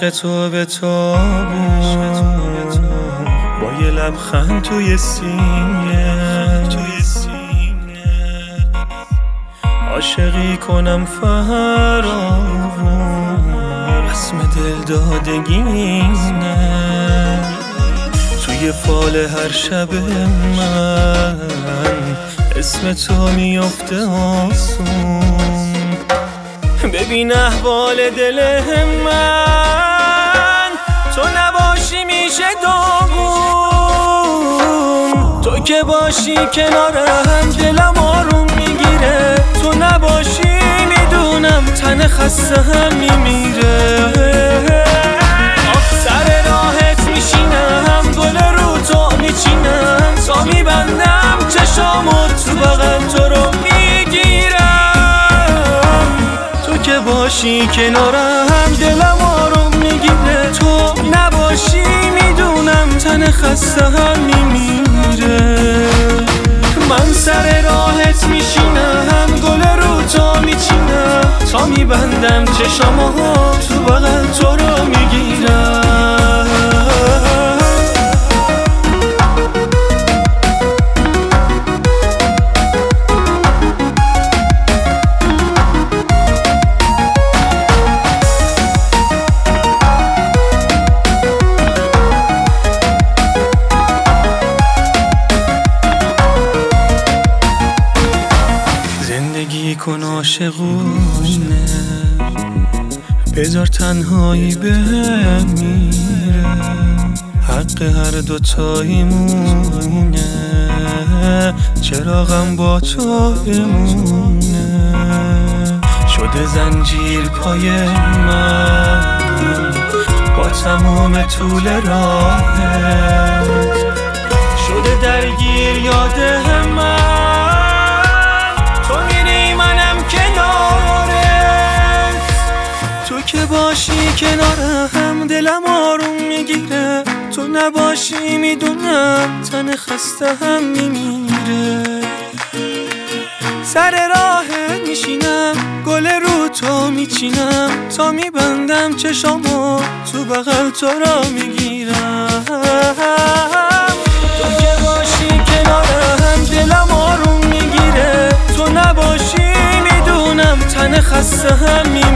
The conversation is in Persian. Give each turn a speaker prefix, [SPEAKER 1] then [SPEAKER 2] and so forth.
[SPEAKER 1] عشق تو به تو با یه لبخند توی سینه عاشقی کنم فراغون رسم دل دادگینه توی فال هر شب من اسم تو میفته آسون ببین احوال دل من تو نباشی میشه داغون تو که باشی کنارم دلم آروم میگیره تو نباشی میدونم تن خسته هم میمیره سر راحت میشینم گل رو تو میچینم تا میبندم چشامو تو بغل تو رو میگیرم تو که باشی کنارم دلم آروم میگیره تو نباشی میدونم تن خسته هم میمیره من سر راحت میشینم گل رو تو میچینم تا میبندم چشامو تو بغل تو رو میگیرم زندگی کن عاشقونه بذار تنهایی بمیره حق هر دوتاییمونه چراغم با تو بمونه شده زنجیر پای من با تمام طول راهت شده درگیر یاد من تو که باشی کنارم دلم آروم میگیره تو نباشی میدونم تن خسته هم میمیره سر راحت میشینم گل رو تو میچینم تا میبندم چشامو تو بغل تو را میگیرم تو که باشی کنارم دلم آروم میگیره تو نباشی میدونم تن خسته هم میمیره